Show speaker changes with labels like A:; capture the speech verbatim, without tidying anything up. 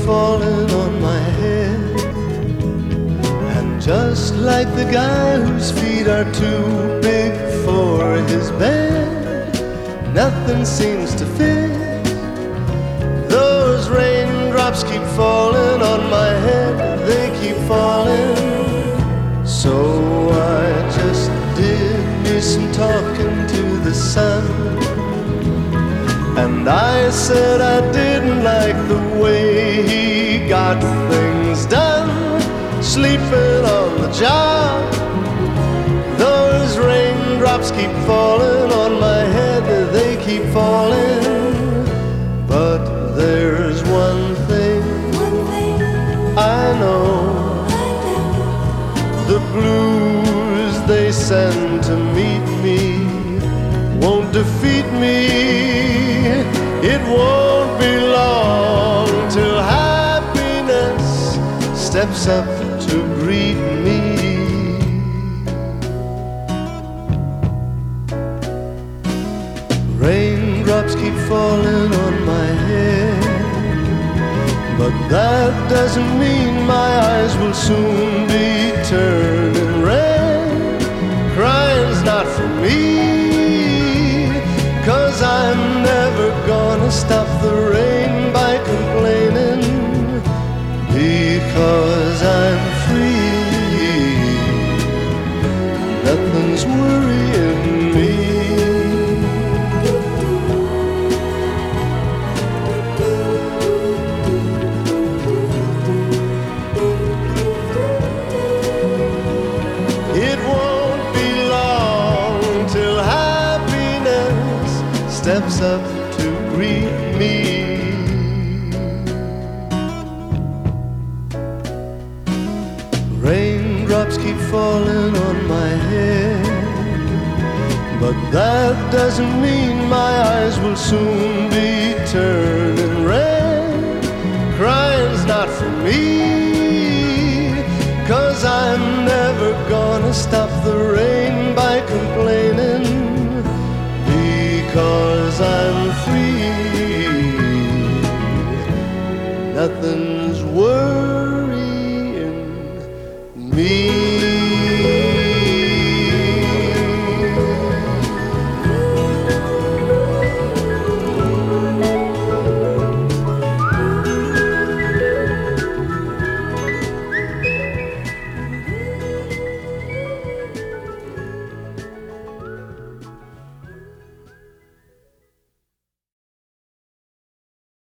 A: falling on my head, and just like the guy whose feet are too big for his bed, nothing seems to fit. Those raindrops keep falling on my head, they keep falling. So I just did me some talking to the sun, and I said I didn't like the way he got things done, sleeping on the job. Those raindrops keep falling on my head, they keep falling. But there's one thing I know, the blues they send to meet me won't defeat me. It won't be long till happiness steps up to greet me. Raindrops keep falling on my head, but that doesn't mean my eyes will soon be turning red. Crying's not for me, 'cause I'm never gonna stop the rain by complaining, because I'm free. Nothing's worrying me. It won't be long till happiness steps up to greet me. Raindrops keep falling on my head, but that doesn't mean my eyes will soon be turning red. Crying's not for me, 'cause I'm never gonna stop